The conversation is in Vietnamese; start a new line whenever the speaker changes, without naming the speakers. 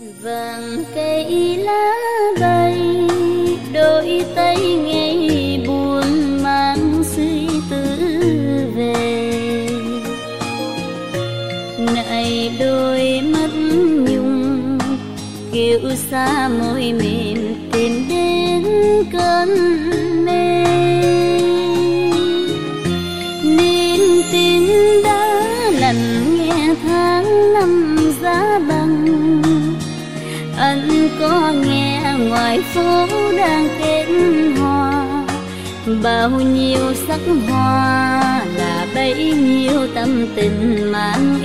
Vàng cây lá bay, đôi tay ngày buồn mang suy tư về. Nại đôi mắt nhung kêu xa môi mềm tìm đến cơn mê. Niềm tin đã lặng nghe tháng năm giá băng. Anh có nghe ngoài phố đang kết hoa, bao nhiêu sắc hoa là bấy nhiêu tâm tình mang